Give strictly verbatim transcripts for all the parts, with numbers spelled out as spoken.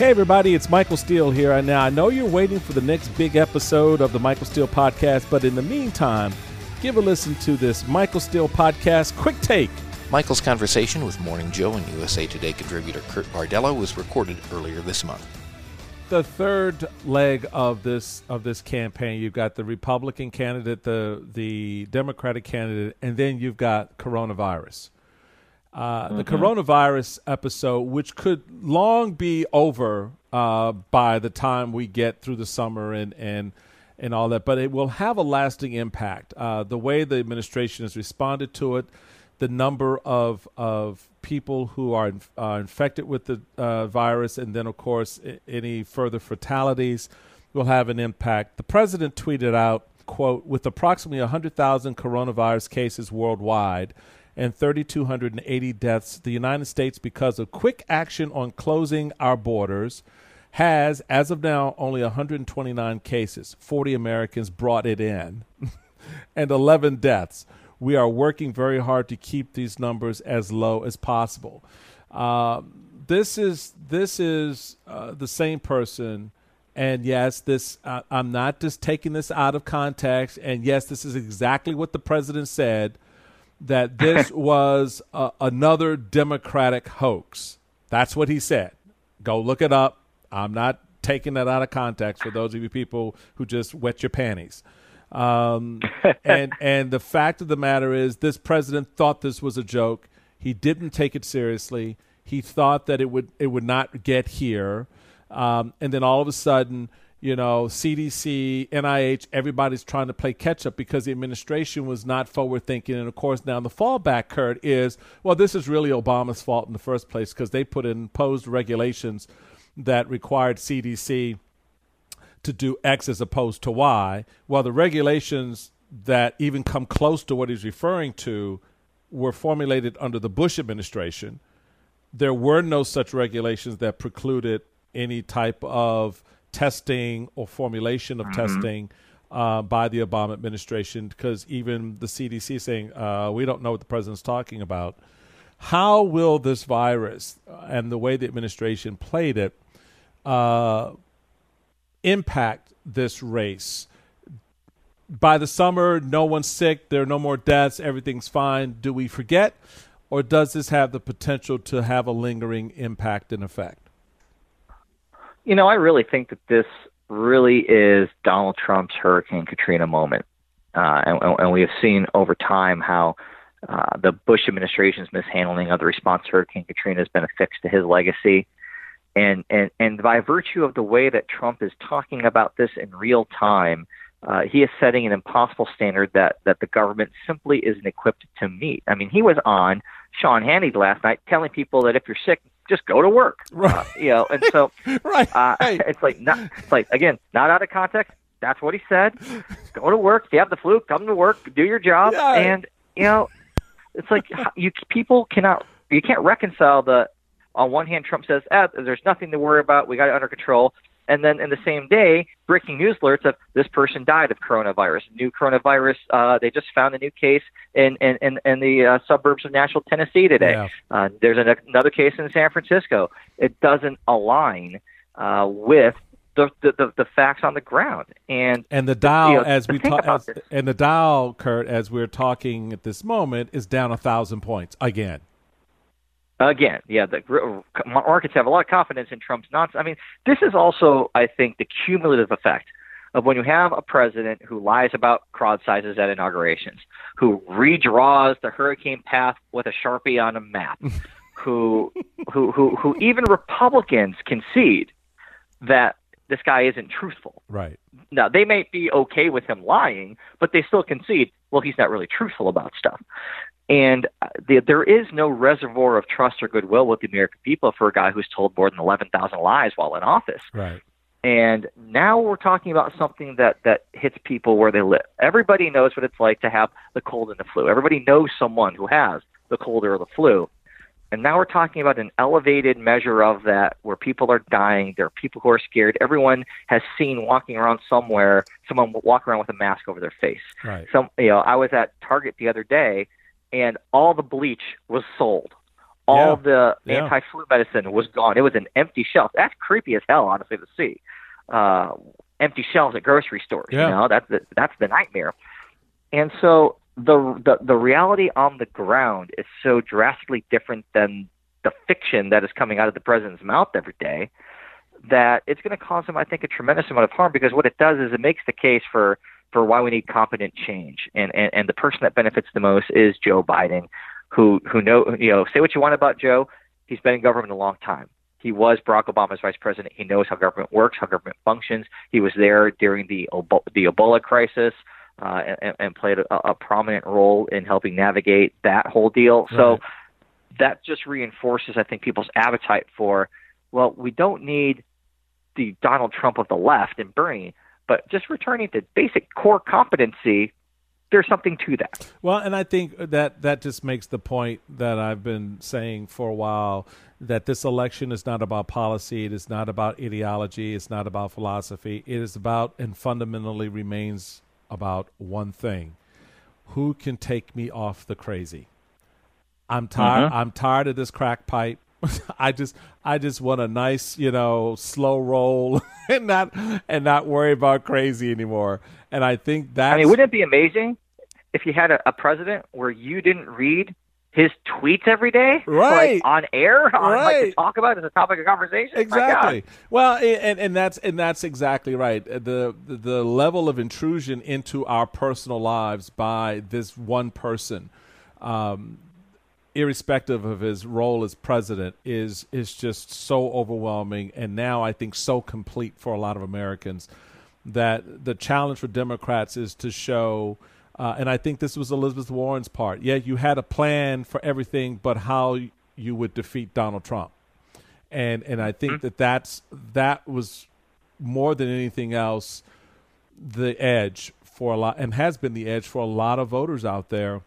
Hey everybody, it's Michael Steele here. And now I know you're waiting for the next big episode of the Michael Steele Podcast, but in the meantime, give a listen to this Michael Steele Podcast Quick Take. Michael's conversation with Morning Joe and U S A Today contributor Kurt Bardella was recorded earlier this month. The third leg of this of this campaign, you've got the Republican candidate, the the Democratic candidate, and then you've got coronavirus. Uh, mm-hmm. The coronavirus episode, which could long be over uh, by the time we get through the summer and, and and all that, but it will have a lasting impact. Uh, the way the administration has responded to it, the number of of people who are uh, infected with the uh, virus, and then, of course, I- any further fatalities will have an impact. The president tweeted out, quote, with approximately one hundred thousand coronavirus cases worldwide and three thousand two hundred eighty deaths, the United States, because of quick action on closing our borders, has, as of now, only one hundred twenty-nine cases. forty Americans brought it in, and eleven deaths. We are working very hard to keep these numbers as low as possible. Uh, this is this is uh, the same person, and yes, this uh, I'm not just taking this out of context. And yes, this is exactly what the president said, that this was uh, another Democratic hoax. That's what he said. Go look it up. I'm not taking that out of context for those of you people who just wet your panties. Um, and and the fact of the matter is, this president thought this was a joke. He didn't take it seriously. He thought that it would it would not get here. Um, and then all of a sudden, you know, C D C, N I H, everybody's trying to play catch up because the administration was not forward thinking. And of course, now the fallback, Kurt, is, well, this is really Obama's fault in the first place because they put in imposed regulations that required C D C to do X as opposed to Y. Well, the regulations that even come close to what he's referring to were formulated under the Bush administration. There were no such regulations that precluded any type of testing or formulation of mm-hmm. testing uh, by the Obama administration, because even the C D C is saying, uh, we don't know what the president's talking about. How will this virus and the way the administration played it uh, impact this race? By the summer, no one's sick, there are no more deaths, everything's fine. Do we forget, or does this have the potential to have a lingering impact and effect? You know, I really think that this really is Donald Trump's Hurricane Katrina moment. Uh, and, and we have seen over time how uh, the Bush administration's mishandling of the response to Hurricane Katrina has been affixed to his legacy. And, and, and by virtue of the way that Trump is talking about this in real time, uh, he is setting an impossible standard that, that the government simply isn't equipped to meet. I mean, he was on Sean Hannity last night telling people that if you're sick, just go to work. Right. Uh, you know, and so right. uh, it's like, not, it's like, again, not out of context. That's what he said. Go to work. If you have the flu, come to work, do your job. Yeah. And, you know, it's like you people cannot, you can't reconcile the, on one hand, Trump says, ah, there's nothing to worry about. We got it under control. And then in the same day, breaking news alerts of this person died of coronavirus. New coronavirus, uh, they just found a new case in, in, in, in the uh, suburbs of Nashville, Tennessee today. Yeah. Uh, there's an, another case in San Francisco. It doesn't align uh, with the, the, the, the facts on the ground. And and the Dow, you know, as we think talk, about this. and the Dow, Kurt, as we're talking at this moment, is down a thousand points again. Again, yeah, the markets have a lot of confidence in Trump's nonsense. I mean, this is also, I think, the cumulative effect of when you have a president who lies about crowd sizes at inaugurations, who redraws the hurricane path with a Sharpie on a map, who, who, who, who even Republicans concede that this guy isn't truthful. Right. Now, they may be okay with him lying, but they still concede, well, he's not really truthful about stuff. And the, there is no reservoir of trust or goodwill with the American people for a guy who's told more than eleven thousand lies while in office. Right. And now we're talking about something that, that hits people where they live. Everybody knows what it's like to have the cold and the flu. Everybody knows someone who has the cold or the flu. And now we're talking about an elevated measure of that where people are dying. There are people who are scared. Everyone has seen walking around somewhere, someone walk around with a mask over their face. Right. Some, you know, I was at Target the other day, and all the bleach was sold. All yeah. of the yeah. anti-flu medicine was gone. It was an empty shelf. That's creepy as hell, honestly, to see. Uh, empty shelves at grocery stores. Yeah. You know, that's the, that's the nightmare. And so the, the the reality on the ground is so drastically different than the fiction that is coming out of the president's mouth every day that it's going to cause him, I think, a tremendous amount of harm, because what it does is it makes the case for, for why we need competent change. And, and, and the person that benefits the most is Joe Biden, who, who know, you know, say what you want about Joe. He's been in government a long time. He was Barack Obama's vice president. He knows how government works, how government functions. He was there during the the Ebola crisis uh, and, and played a, a prominent role in helping navigate that whole deal. Right. So that just reinforces, I think, people's appetite for, well, we don't need the Donald Trump of the left and Bernie, but just returning to basic core competency. There's something to that. Well, and I think that that just makes the point that I've been saying for a while, that this election is not about policy. It is not about ideology. It's not about philosophy. It is about, and fundamentally remains about, one thing: who can take me off the crazy? I'm tired. Mm-hmm. I'm tired of this crack pipe. I just, I just want a nice, you know, slow roll and not, and not worry about crazy anymore. And I think that's, I mean, wouldn't it be amazing if you had a, a president where you didn't read his tweets every day, right, like on air, on, right, like to talk about it as a topic of conversation? Exactly. Well, and and that's and that's exactly right. The, the the level of intrusion into our personal lives by this one person, um, irrespective of his role as president, is is just so overwhelming, and now I think so complete for a lot of Americans, that the challenge for Democrats is to show, uh, and I think this was Elizabeth Warren's part. Yeah, you had a plan for everything, but how you would defeat Donald Trump, and and I think mm-hmm. that that's that was more than anything else the edge for a lot, and has been the edge for a lot of voters out there.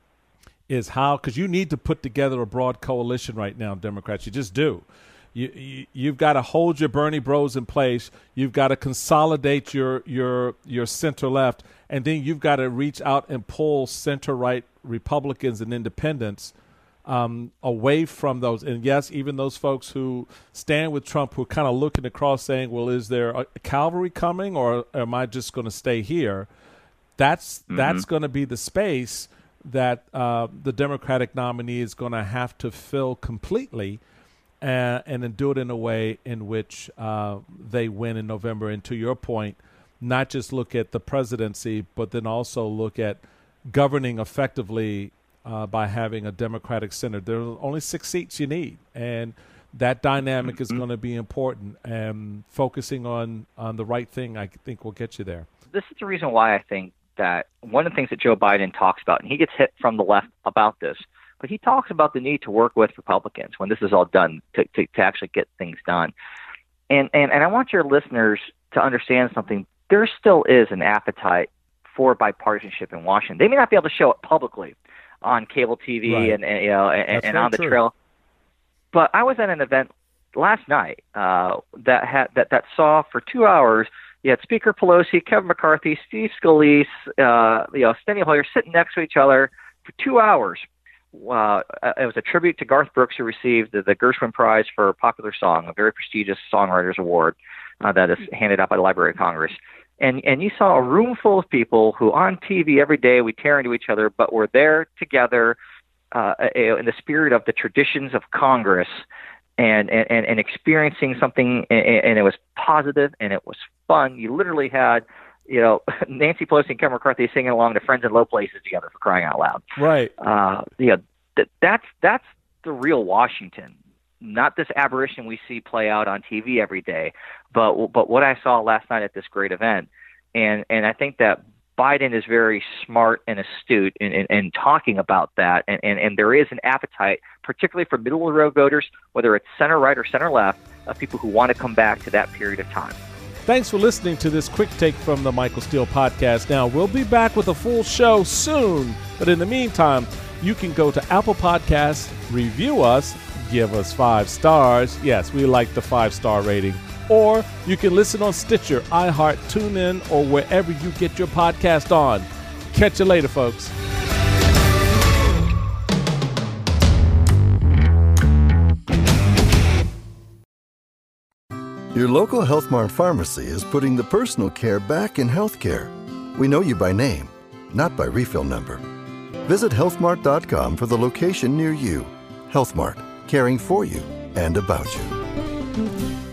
Is how, because you need to put together a broad coalition right now, Democrats. You just do. You, you you've got to hold your Bernie bros in place. You've got to consolidate your your your center left, and then you've got to reach out and pull center right Republicans and independents um, away from those. And yes, even those folks who stand with Trump, who are kind of looking across, saying, "Well, is there a cavalry coming, or am I just going to stay here?" That's mm-hmm. that's going to be the space that uh, the Democratic nominee is going to have to fill completely, uh, and then do it in a way in which uh, they win in November. And to your point, not just look at the presidency, but then also look at governing effectively uh, by having a Democratic Senate. There are only six seats you need, and that dynamic mm-hmm. is going to be important. And focusing on, on the right thing, I think, will get you there. This is the reason why I think that one of the things that Joe Biden talks about, and he gets hit from the left about this, but he talks about the need to work with Republicans when this is all done to, to, to actually get things done. And, and and I want your listeners to understand something. There still is an appetite for bipartisanship in Washington. They may not be able to show it publicly on cable T V right. and, and you know and, and on the true. trail. But I was at an event last night uh, that had that, that saw for two hours. You had Speaker Pelosi, Kevin McCarthy, Steve Scalise, uh, you know, Steny Hoyer sitting next to each other for two hours. Uh, it was a tribute to Garth Brooks, who received the, the Gershwin Prize for Popular Song, a very prestigious songwriters award uh, that is handed out by the Library of Congress. And and you saw a room full of people who on T V every day we tear into each other, but were there together uh, in the spirit of the traditions of Congress. And, and, and experiencing something, and, and it was positive, and it was fun. You literally had, you know, Nancy Pelosi and Kevin McCarthy singing along to Friends in Low Places together, for crying out loud. Right. Uh, you know, th- that's that's the real Washington, not this aberration we see play out on T V every day, but but what I saw last night at this great event, and and I think that Biden is very smart and astute in, in, in talking about that, and, and, and there is an appetite, particularly for middle-of-the-road voters, whether it's center-right or center-left, of people who want to come back to that period of time. Thanks for listening to this quick take from the Michael Steele Podcast. Now, we'll be back with a full show soon, but in the meantime, you can go to Apple Podcasts, review us, give us five stars. Yes, we like the five-star rating. Or you can listen on Stitcher, iHeart, TuneIn, or wherever you get your podcast on. Catch you later, folks. Your local Health Mart pharmacy is putting the personal care back in healthcare. We know you by name, not by refill number. Visit health mart dot com for the location near you. Health Mart, caring for you and about you.